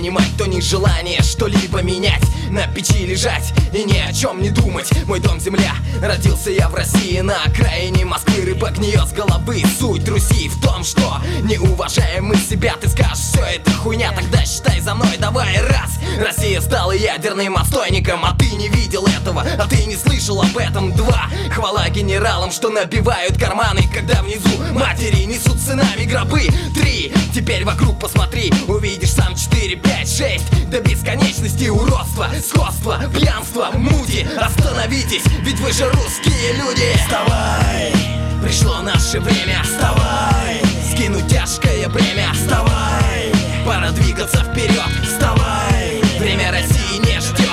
понимать то нежелание что-либо менять, на печи лежать и ни о чем не думать. Мой дом земля, родился я в России, на окраине Москвы, рыба гниет с головы. Суть Руси в том, что не уважаем мы себя. Ты скажешь, все это хуйня, тогда считай за мной, давай раз. Россия стала ядерным отстойником, а ты не видел этого, а ты не слышал об этом. Два, хвала генералам, что набивают карманы, когда внизу матери несут сынами гробы. Три, теперь вокруг посмотри, увидишь сам. 4, 5, 6, до бесконечности уродство, сходство, пьянство, мути. Остановитесь, ведь вы же русские люди. Вставай, пришло наше время. Вставай, скинуть тяжкое бремя. Вставай, пора двигаться вперед. Вставай, время России не ждет.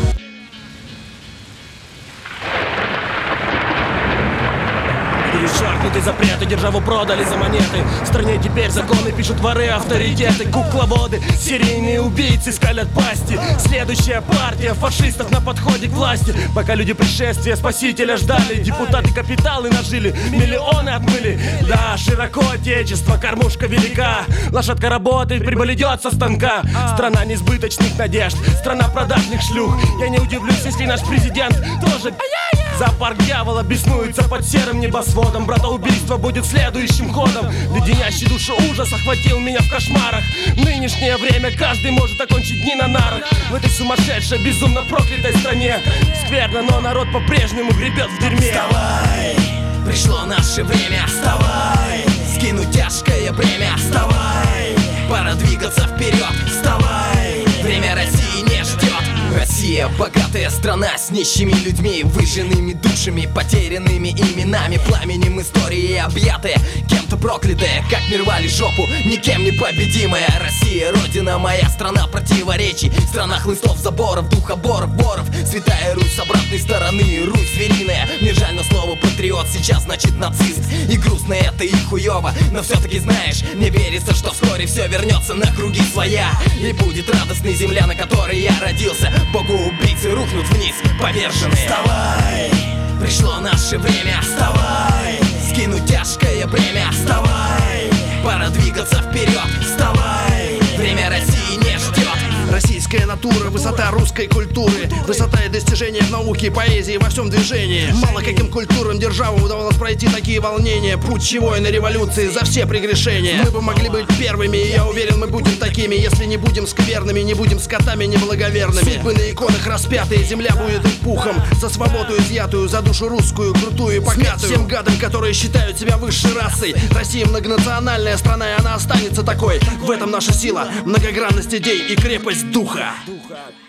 Перешагнутые запреты, державу продали за монеты. В стране теперь законы пишут воры, авторитеты. Кукловоды, серийные убийцы скалят пасти. Следующая партия фашистов на подходе к власти. Пока люди пришествия спасителя ждали, депутаты капиталы нажили, миллионы отмыли. Да, широко отечество, кормушка велика. Лошадка работает, прибыль идет со станка. Страна несбыточных надежд, страна продажных шлюх. Я не удивлюсь, если наш президент тоже. Зоопарк дьявола беснуется под серым небосводом. Братоубийство будет следующим ходом. Леденящий душу ужас охватил меня в кошмарах. В нынешнее время каждый может окончить дни на нарах. В этой сумасшедшей, безумно проклятой стране скверно, но народ по-прежнему гребет в дерьме. Вставай, пришло наше время. Вставай, скинуть тяжкое бремя. Вставай, пора двигаться вперед. Вставай, время России не ждет. Россия — богатая страна с нищими людьми, выжженными душами, потерянными именами, пламенем истории объятая, кем-то проклятая, как мир вали жопу, никем не победимая. Россия — родина моя, страна противоречий, страна хлыстов, заборов, духоборов, воров. Святая Русь с обратной стороны, Русь звериная. Мне жаль, но слово патриот сейчас значит нацист. И грустно это, и хуёво, но все-таки знаешь, мне верится, что вскоре все вернется на круги своя. И будет радостной земля, на которой я родился. Богу-убийцы рухнут вниз, поверженные. Вставай, пришло наше время. Вставай, скинуть тяжкое бремя. Вставай, пора двигаться вперед. Вставай, время России не ждет. Российская натура, высота русской культуры, высота и достижения в науке и поэзии, во всем движении. Мало каким культурам державам удавалось пройти такие волнения. Путь войны, революции за все прегрешения. Мы бы могли быть первыми, и я уверен, мы будем такими. Если не будем скверными, не будем скотами неблаговерными. Судьбы на иконах распятые, земля будет их пухом. За свободу изъятую, за душу русскую, крутую и покатую. Всем гадам, которые считают себя высшей расой. Россия многонациональная страна, и она останется такой. В этом наша сила, многогранность идей и крепость духа.